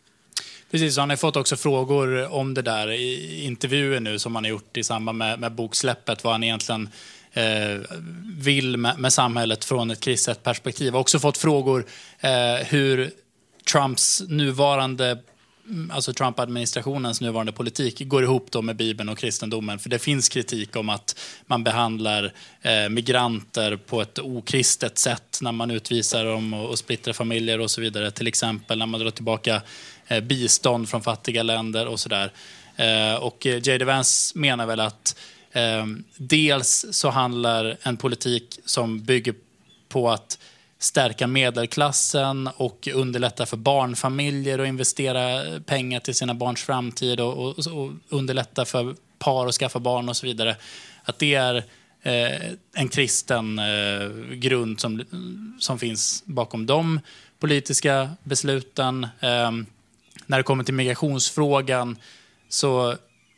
Speaker 7: Precis, han har fått också frågor om det där i intervjuer nu som han har gjort i samband med, med boksläppet, vad han egentligen eh, vill med, med samhället från ett kristet perspektiv. Har också fått frågor eh, hur Trumps nuvarande, alltså Trump-administrationens nuvarande politik går ihop då med Bibeln och kristendomen. För det finns kritik om att man behandlar eh, migranter på ett okristet sätt när man utvisar dem och, och splittrar familjer och så vidare. Till exempel när man drar tillbaka eh, bistånd från fattiga länder och sådär. Eh, och J D Vance menar väl att eh, dels så handlar en politik som bygger på att stärka medelklassen och underlätta för barnfamiljer och investera pengar till sina barns framtid och, och, och underlätta för par att skaffa barn och så vidare. Att det är eh, en kristen eh, grund som, som finns bakom de politiska besluten. Eh, när det kommer till migrationsfrågan så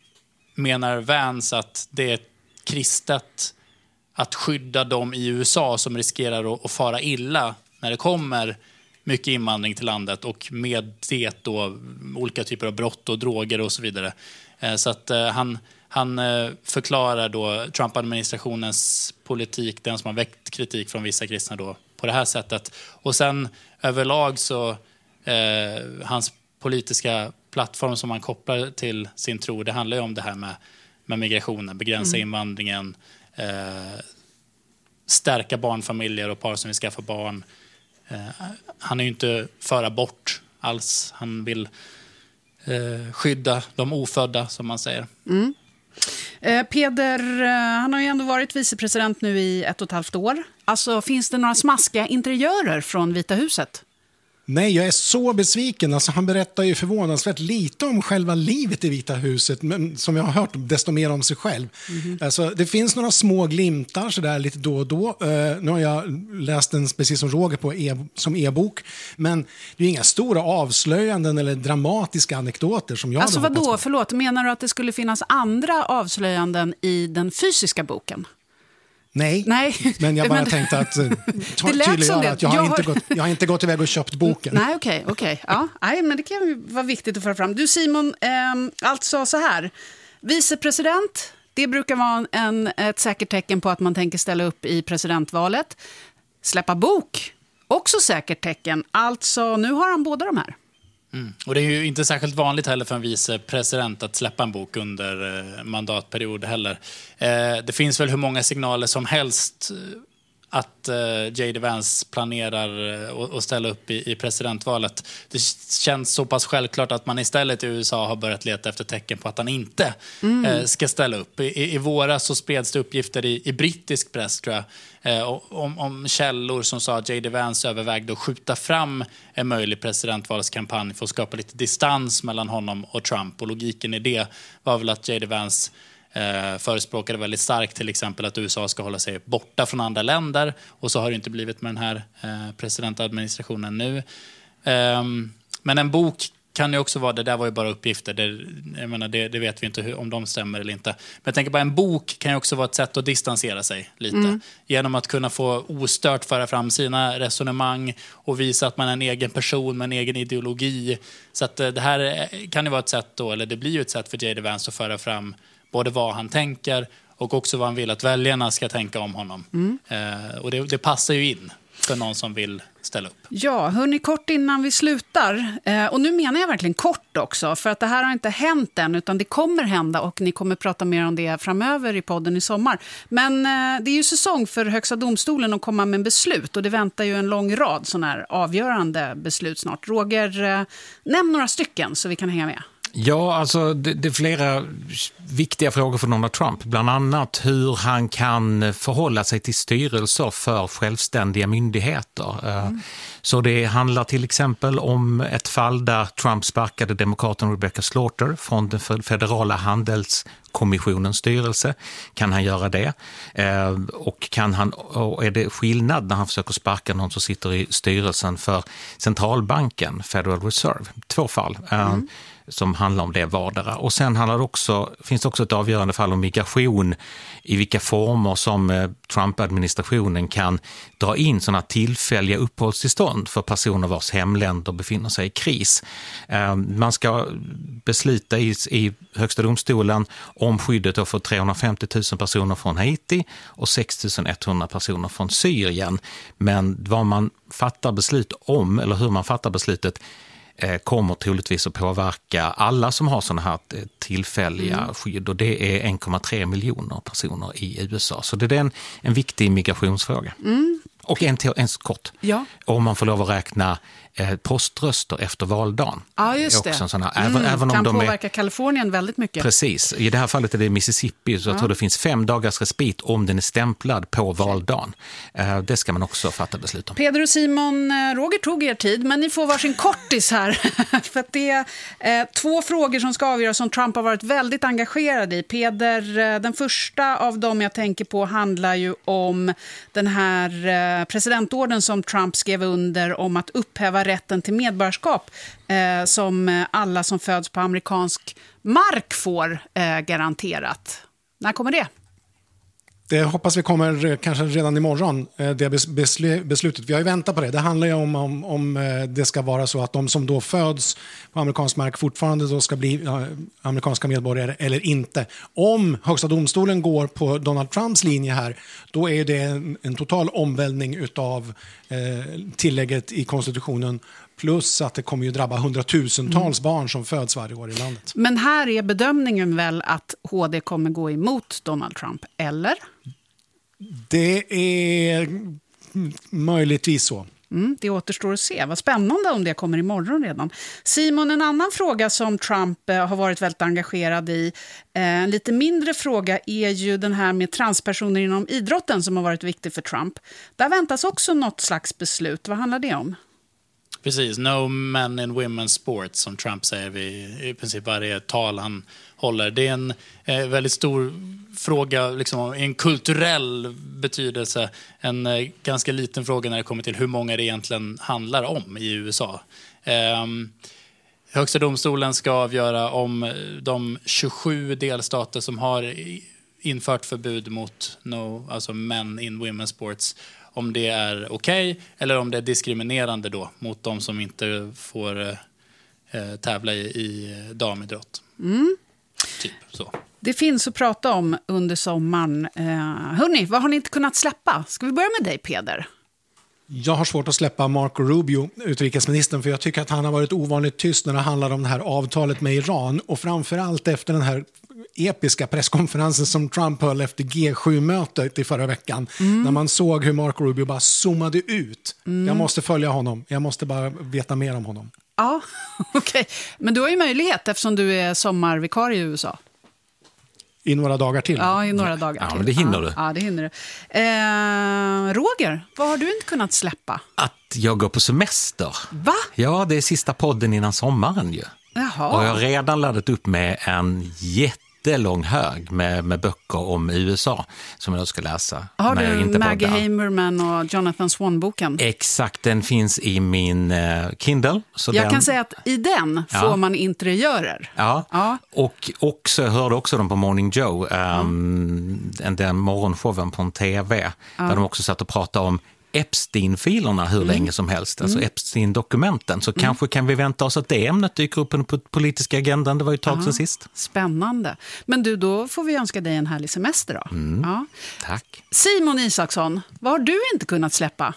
Speaker 7: menar Vance att det är kristet att skydda dem i U S A som riskerar att, att fara illa när det kommer mycket invandring till landet, och med det då olika typer av brott och droger och så vidare. Så att han, han förklarar då Trump-administrationens politik, den som har väckt kritik från vissa kristna då, på det här sättet. Och sen överlag så eh, hans politiska plattform som han kopplar till sin tro, det handlar ju om det här med med migrationen, begränsa mm. invandringen, eh, stärka barnfamiljer och par som vill skaffa barn. Eh, han är ju inte för abort alls. Han vill eh, skydda de ofödda, som man säger.
Speaker 6: Mm. Eh, Peder, eh, han har ju ändå varit vicepresident nu i ett och ett halvt år. Alltså, finns det några smaskiga interiörer från Vita huset?
Speaker 9: Nej, jag är så besviken. Alltså, han berättar ju förvånansvärt lite om själva livet i Vita huset, men som jag har hört desto mer om sig själv. Mm-hmm. Alltså, det finns några små glimtar så där lite då och då. Uh, nu har jag läst den precis som Roger på e- som e-bok, men det är inga stora avslöjanden eller dramatiska anekdoter som jag
Speaker 6: alltså
Speaker 9: hade
Speaker 6: vad då? Förlåt, menar du att det skulle finnas andra avslöjanden i den fysiska boken?
Speaker 9: Nej,
Speaker 6: Nej,
Speaker 9: men jag bara
Speaker 6: men,
Speaker 9: tänkte att tydliggöra att jag har, jag, har... Inte gått, jag har inte gått iväg och köpt boken.
Speaker 6: Nej, okej, okay, okej. Okay. Ja, nej, men det kan ju vara viktigt att föra fram. Du Simon, eh, alltså så här. Vicepresident, det brukar vara en, ett säkert tecken på att man tänker ställa upp i presidentvalet. Släppa bok, också säkert tecken. Alltså, nu har han båda de här.
Speaker 7: Mm. Och det är ju inte särskilt vanligt heller för en vicepresident att släppa en bok under eh, mandatperiod heller. Eh, det finns väl hur många signaler som helst att eh, J D Vance planerar eh, att ställa upp i, i presidentvalet. Det känns så pass självklart att man istället i U S A har börjat leta efter tecken på att han inte mm. eh, ska ställa upp. I, i våras så spreds det uppgifter i, i brittisk press, tror jag, eh, om, om källor som sa att J D Vance övervägde att skjuta fram en möjlig presidentvalskampanj för att skapa lite distans mellan honom och Trump. Och logiken i det var väl att J D Vance Eh, förespråkade väldigt starkt till exempel att U S A ska hålla sig borta från andra länder, och så har det inte blivit med den här eh, presidentadministrationen nu. Eh, men en bok kan ju också vara, det där var ju bara uppgifter, det, jag menar, det, det vet vi inte hur, om de stämmer eller inte. Men jag tänker bara, en bok kan ju också vara ett sätt att distansera sig lite. Mm. Genom att kunna få ostört föra fram sina resonemang och visa att man är en egen person med en egen ideologi. Så att det här kan ju vara ett sätt då, eller det blir ju ett sätt för J D Vance att föra fram både vad han tänker och också vad han vill att väljarna ska tänka om honom. Mm. Eh, och det, det passar ju in för någon som vill ställa upp.
Speaker 6: Ja, hörni, kort innan vi slutar. Eh, och nu menar jag verkligen kort också, för att det här har inte hänt än, utan det kommer hända och ni kommer prata mer om det framöver i podden i sommar. Men eh, det är ju säsong för Högsta domstolen att komma med beslut, och det väntar ju en lång rad sådana här avgörande beslut snart. Roger, eh, nämn några stycken så vi kan hänga med.
Speaker 8: Ja, alltså det, det är flera viktiga frågor för Donald Trump. Bland annat hur han kan förhålla sig till styrelser för självständiga myndigheter. Mm. Så det handlar till exempel om ett fall där Trump sparkade demokraten Rebecca Slaughter från den federala handelskommissionens styrelse. Kan han göra det? Och, kan han, och är det skillnad när han försöker sparka någon som sitter i styrelsen för centralbanken, Federal Reserve? Två fall. Mm. som handlar om det vardera. Och sen handlar det också, finns det också ett avgörande fall om migration, i vilka former som Trump-administrationen kan dra in sådana tillfälliga uppehållstillstånd för personer vars hemländer befinner sig i kris. Man ska besluta i, i Högsta domstolen om skyddet för trehundrafemtio tusen personer från Haiti och sex tusen etthundra personer från Syrien. Men vad man fattar beslut om, eller hur man fattar beslutet, kommer troligtvis att påverka alla som har sådana här tillfälliga mm. skydd, och det är en komma tre miljoner personer i U S A. Så det är en, en viktig migrationsfråga. Mm. Och en, en kort. Ja. Om man får lov att räkna eh, poströster efter valdagen.
Speaker 6: Ja, just det.
Speaker 8: Såna,
Speaker 6: mm,
Speaker 8: även, även om
Speaker 6: kan
Speaker 8: de
Speaker 6: påverka
Speaker 8: är,
Speaker 6: Kalifornien väldigt mycket.
Speaker 8: Precis. I det här fallet är det Mississippi, så ja. jag tror det finns fem dagars respit om den är stämplad på valdagen. Eh, det ska man också fatta beslut om.
Speaker 6: Peder och Simon, Roger tog er tid, men ni får varsin kortis här. För att det är eh, två frågor som ska avgöras som Trump har varit väldigt engagerad i. Peder, eh, den första av dem jag tänker på handlar ju om den här eh, presidentorden som Trump skrev under om att upphäva rätten till medborgarskap eh, som alla som föds på amerikansk mark får eh, garanterat. När kommer det?
Speaker 9: Det hoppas vi kommer kanske redan imorgon, det beslutet. Vi har ju väntat på det. Det handlar ju om, om, om det ska vara så att de som då föds på amerikansk mark fortfarande då ska bli amerikanska medborgare eller inte. Om Högsta domstolen går på Donald Trumps linje här, då är det en, en total omvälvning utav eh, tillägget i konstitutionen Plus att det kommer ju drabba hundratusentals mm. barn som föds varje år i landet.
Speaker 6: Men här är bedömningen väl att H D kommer gå emot Donald Trump, eller?
Speaker 9: Det är möjligtvis så.
Speaker 6: Mm, det återstår att se. Vad spännande om det kommer imorgon redan. Simon, en annan fråga som Trump eh, har varit väldigt engagerad i, eh, en lite mindre fråga är ju den här med transpersoner inom idrotten som har varit viktig för Trump. Där väntas också något slags beslut. Vad handlar det om?
Speaker 7: Precis, no men in women's sports som Trump säger vid i princip varje tal han håller. Det är en eh, väldigt stor fråga, liksom, en kulturell betydelse. En eh, ganska liten fråga när det kommer till hur många det egentligen handlar om i U S A. Eh, Högsta domstolen ska avgöra om de tjugosju delstater som har infört förbud mot no, alltså men in women's sports, om det är okej okay, eller om det är diskriminerande då mot de som inte får eh, tävla i, i damidrott.
Speaker 6: Mm.
Speaker 7: Typ så.
Speaker 6: Det finns att prata om under sommaren. Eh, hörni, vad har ni inte kunnat släppa? Ska vi börja med dig, Peder?
Speaker 9: Jag har svårt att släppa Marco Rubio, utrikesministern, för jag tycker att han har varit ovanligt tyst när det handlar om det här avtalet med Iran, och framförallt efter den här episka presskonferensen som Trump höll efter G sju-mötet i förra veckan, mm. när man såg hur Marco Rubio bara zoomade ut. Mm. Jag måste följa honom, jag måste bara veta mer om honom.
Speaker 6: Ja, okej. Okay. Men du har ju möjlighet eftersom du är sommarvikarie i U S A.
Speaker 9: I några dagar till.
Speaker 6: Ja, i några dagar
Speaker 8: ja,
Speaker 6: till.
Speaker 8: Men det hinner
Speaker 6: ja,
Speaker 8: du.
Speaker 6: Ja, det hinner du. Eh, Roger, vad har du inte kunnat släppa?
Speaker 8: Att jag går på semester.
Speaker 6: Va?
Speaker 8: Ja, det är sista podden innan sommaren ju.
Speaker 6: Jaha.
Speaker 8: Och jag har redan laddat upp med en jättelång hög med, med böcker om U S A som jag ska läsa.
Speaker 6: Har
Speaker 8: när
Speaker 6: du
Speaker 8: jag inte
Speaker 6: Maggie
Speaker 8: poddar.
Speaker 6: Hamerman och Jonathan Swan-boken?
Speaker 8: Exakt, den finns i min uh, Kindle. Så
Speaker 6: jag
Speaker 8: den...
Speaker 6: kan säga att i den
Speaker 8: ja.
Speaker 6: får man interiörer.
Speaker 8: Ja, ja. och också, jag hörde också dem på Morning Joe, um, mm. den morgonshowen på en tv, ja. där de också satt och pratade om Epstein-filerna hur mm. länge som helst, alltså mm. Epstein-dokumenten. Så mm. kanske kan vi vänta oss att det ämnet dyker upp på den politiska agendan. Det var ju ett tag
Speaker 6: ja.
Speaker 8: sedan sist.
Speaker 6: Spännande. Men du, då får vi önska dig en härlig semester då.
Speaker 8: Mm.
Speaker 6: Ja.
Speaker 8: Tack.
Speaker 6: Simon Isaksson, vad har du inte kunnat släppa?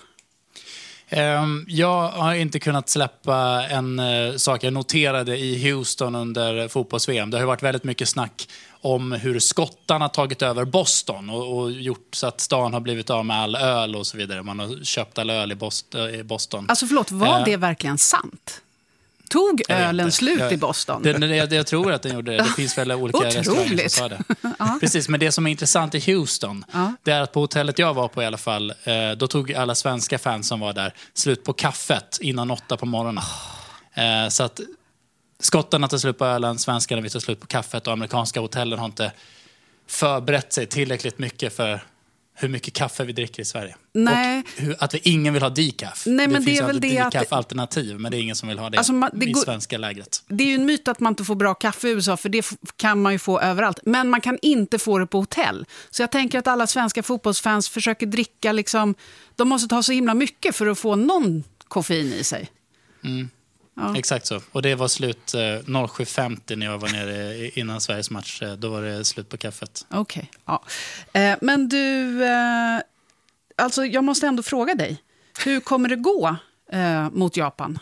Speaker 7: Um, jag har inte kunnat släppa en uh, sak jag noterade i Houston under fotbolls-V M. Det har ju varit väldigt mycket snack om hur skottarna tagit över Boston och, och gjort så att stan har blivit av med all öl och så vidare. Man har köpt all öl i Boston.
Speaker 6: Alltså förlåt, var uh, det verkligen sant? Tog ölen slut
Speaker 7: jag,
Speaker 6: i Boston?
Speaker 7: Det, det, jag, jag tror att den gjorde det. Det finns väl olika restauranger som sa det. Precis, men det som är intressant i Houston, ja. det är att på hotellet jag var på i alla fall, eh, då tog alla svenska fans som var där slut på kaffet innan åtta på morgonen. Oh. Eh, så att skottarna tar slut på ölen, svenskarna vill ta slut på kaffet och amerikanska hotellen har inte förberett sig tillräckligt mycket för hur mycket kaffe vi dricker i Sverige.
Speaker 6: Nej.
Speaker 7: Och hur, att vi ingen vill ha decaf.
Speaker 6: Nej, men
Speaker 7: det,
Speaker 6: det
Speaker 7: finns
Speaker 6: är väl det
Speaker 7: decaf alternativ, men det är ingen som vill ha det,
Speaker 6: alltså man, det
Speaker 7: i
Speaker 6: går,
Speaker 7: svenska lägret.
Speaker 6: Det är ju en myt att man inte får bra kaffe i U S A, för det f- kan man ju få överallt. Men man kan inte få det på hotell. Så jag tänker att alla svenska fotbollsfans försöker dricka liksom, de måste ta så himla mycket för att få någon koffein i sig.
Speaker 7: Mm. Ja. Exakt så. Och det var slut eh, sju femtio när jag var nere innan Sveriges match. Eh, då var det slut på kaffet.
Speaker 6: Okej, okay. ja. Eh, men du, eh, alltså jag måste ändå fråga dig. Hur kommer det gå eh, mot Japan?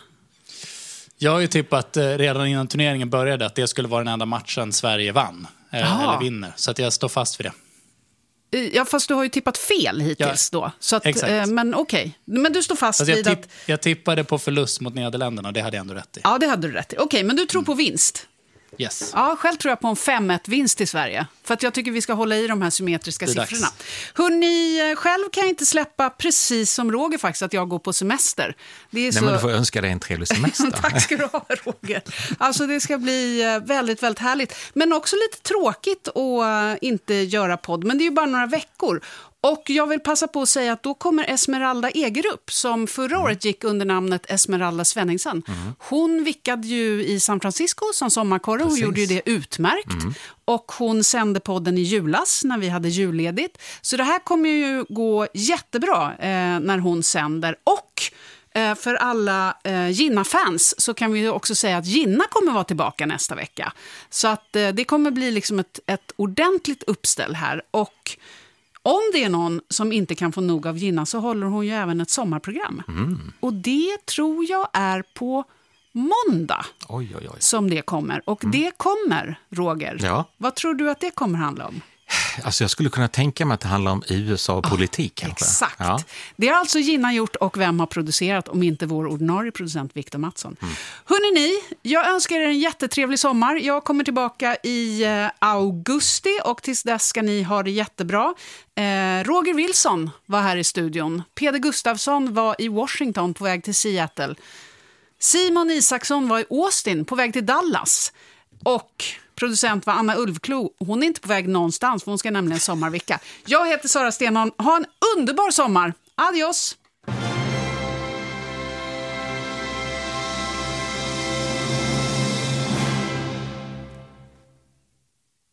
Speaker 7: Jag har ju tippat eh, redan innan turneringen började att det skulle vara den enda matchen Sverige vann. Eh, eller vinner. Så att jag står fast vid det.
Speaker 6: Ja, fast du har ju tippat fel hittills ja, då. Så att, eh, men okej, okay. Men du står fast alltså vid
Speaker 7: jag tipp,
Speaker 6: att...
Speaker 7: Jag tippade på förlust mot Nederländerna och det hade jag ändå rätt i.
Speaker 6: Ja, det hade du rätt i. Okej, okay, men du tror mm. på vinst?
Speaker 7: Yes.
Speaker 6: Ja, själv tror jag på en fem ett vinst i Sverige. För att jag tycker vi ska hålla i de här symmetriska siffrorna. Hörrni, själv kan jag inte släppa precis som Roger faktiskt att jag går på semester. Det är
Speaker 8: Nej,
Speaker 6: så...
Speaker 8: men du får önska dig en trevlig semester.
Speaker 6: Tack ska du ha, Roger. Alltså det ska bli väldigt, väldigt härligt. Men också lite tråkigt att inte göra podd. Men det är ju bara några veckor. Och jag vill passa på att säga att då kommer Esmeralda Egerup, som förra mm. året gick under namnet Esmeralda Svenningsson. Mm. Hon vickade ju i San Francisco som sommarkorre. Hon gjorde ju det utmärkt. Mm. Och hon sände podden i julas när vi hade julledigt. Så det här kommer ju gå jättebra eh, när hon sänder. Och eh, för alla eh, Ginna-fans så kan vi ju också säga att Ginna kommer vara tillbaka nästa vecka. Så att eh, det kommer bli liksom ett, ett ordentligt uppställ här. Och Om det är någon som inte kan få nog av Gina så håller hon ju även ett sommarprogram.
Speaker 8: Mm.
Speaker 6: Och det tror jag är på måndag
Speaker 8: oj, oj, oj.
Speaker 6: som det kommer. Och mm. det kommer, Roger.
Speaker 8: Ja.
Speaker 6: Vad tror du att det kommer handla om?
Speaker 8: Alltså jag skulle kunna tänka mig att det handlar om U S A och politik oh, kanske.
Speaker 6: Exakt.
Speaker 8: Ja.
Speaker 6: Det har alltså Gina gjort och vem har producerat om inte vår ordinarie producent Victor Mattsson. Mm. Hörrni ni, jag önskar er en jättetrevlig sommar. Jag kommer tillbaka i eh, augusti och tills dess ska ni ha det jättebra. Eh, Roger Wilson var här i studion. Peder Gustafsson var i Washington på väg till Seattle. Simon Isaksson var i Austin på väg till Dallas. Och producent var Anna Ulvklo. Hon är inte på väg någonstans för hon ska nämligen sommarvecka. Jag heter Sara Stenholm. Ha en underbar sommar. Adios!